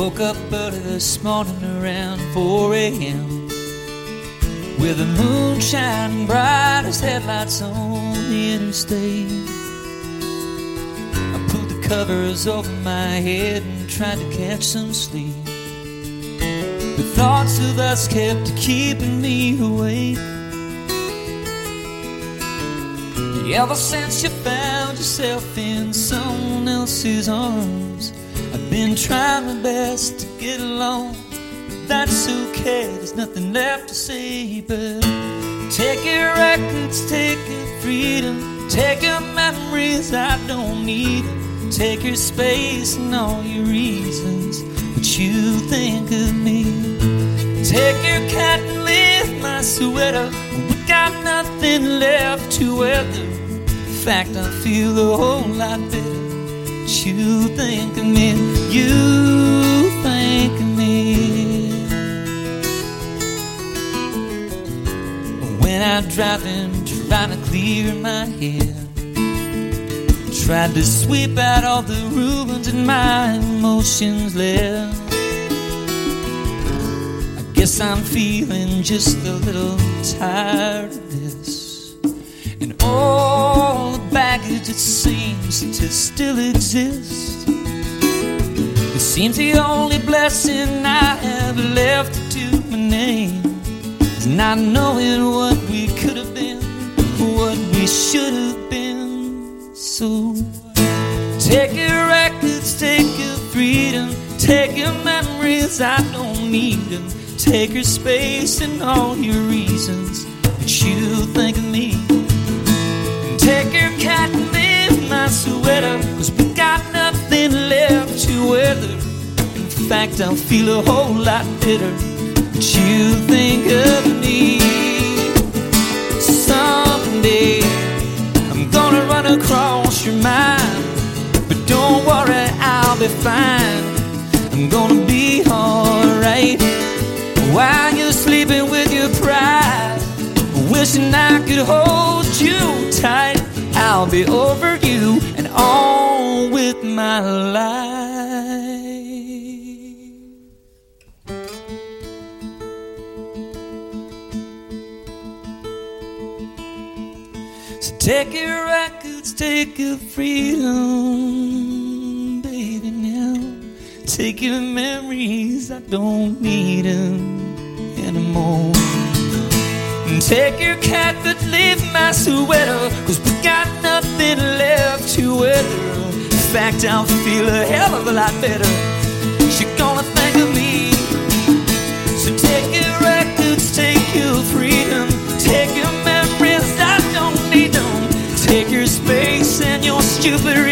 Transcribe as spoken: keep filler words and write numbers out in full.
woke up early this morning around four a.m. with the moon shining bright as headlights on the interstate. I pulled the covers over my head and tried to catch some sleep. The thoughts of us kept keeping me awake. Ever since you found yourself in someone else's arms, I've been trying my best to get along. That's okay, there's nothing left to say but take your records, take your freedom, take your memories, I don't need them. Take your space and all your reasons, what you think of me. Take your cat and leave my sweater, we got nothing left to weather. In fact, I feel a whole lot better. But you think of me, you think of me. When I'm driving, trying to clear my head, tried to sweep out all the ruins in my emotions left. I guess I'm feeling just a little tired of this. And all the baggage that seems to still exist. It seems the only blessing I have left to my name is not knowing what we could have been, what we should have been. So take your records, take your freedom, take your memories, I don't need them. Take your space and all your reasons, but you think of me. Take your cat and leave my sweater, cause we got nothing left to weather. In fact, I feel a whole lot better, but you think of me. Someday I'm gonna run across your mind, but don't worry, I'll be fine. I'm gonna be alright while you're sleeping with your pride, wishing I could hold you tight. I'll be over you and on with my life. So take your records, take your freedom, baby, now. Take your memories, I don't need them anymore. Take your cat but leave my sweater, cause we got nothing left to weather. In fact, I'll feel a hell of a lot better. You're gonna think of me. So take your records, take your freedom, take your memories, I don't need them. Take your space and your stupid